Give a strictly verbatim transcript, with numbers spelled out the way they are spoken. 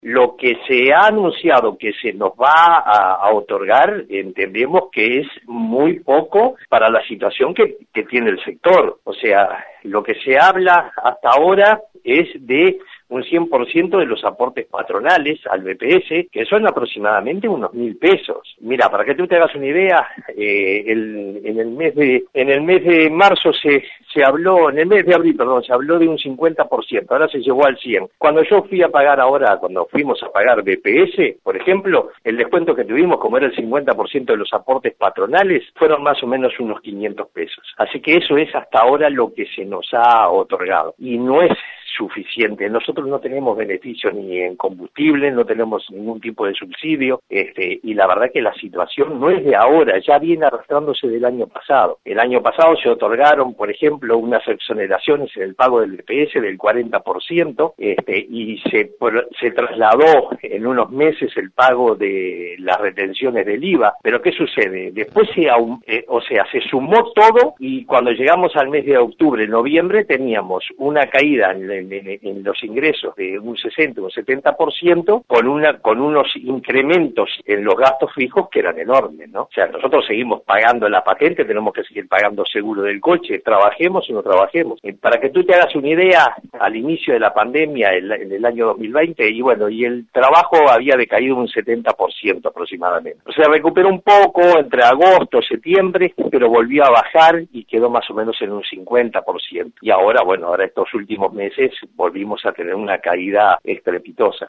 Lo que se ha anunciado que se nos va a, a otorgar, entendemos que es muy poco para la situación que, que tiene el sector. O sea, lo que se habla hasta ahora es de un cien por ciento de los aportes patronales al B P S, que son aproximadamente unos mil pesos. Mira, para que tú te hagas una idea, eh, el, en el mes de en el mes de marzo se se habló, en el mes de abril, perdón, se habló de un cincuenta por ciento, ahora se llegó al cien por ciento. Cuando yo fui a pagar ahora, cuando fuimos a pagar B P S, por ejemplo, el descuento que tuvimos, como era el cincuenta por ciento de los aportes patronales, fueron más o menos unos quinientos pesos. Así que eso es hasta ahora lo que se nos ha otorgado. Y no es suficiente. Nosotros no tenemos beneficios ni en combustible, no tenemos ningún tipo de subsidio, este, y la verdad que la situación no es de ahora, ya viene arrastrándose del año pasado. El año pasado se otorgaron, por ejemplo, unas exoneraciones en el pago del B P S del cuarenta por ciento, este, y se, se trasladó en unos meses el pago de las retenciones del I V A. Pero ¿qué sucede? Después se, eh, o sea, se sumó todo, y cuando llegamos al mes de octubre, noviembre, teníamos una caída en el En, en, en los ingresos de un sesenta, un setenta por ciento, con una con unos incrementos en los gastos fijos que eran enormes, ¿no? O sea, nosotros seguimos pagando la patente, tenemos que seguir pagando seguro del coche, trabajemos o no trabajemos. Eh, para que tú te hagas una idea, al inicio de la pandemia, el, en el año dos mil veinte, y bueno, y el trabajo había decaído un setenta por ciento aproximadamente. O sea, recuperó un poco entre agosto, septiembre, pero volvió a bajar y quedó más o menos en un cincuenta por ciento. Y ahora, bueno, ahora estos últimos meses volvimos a tener una caída estrepitosa.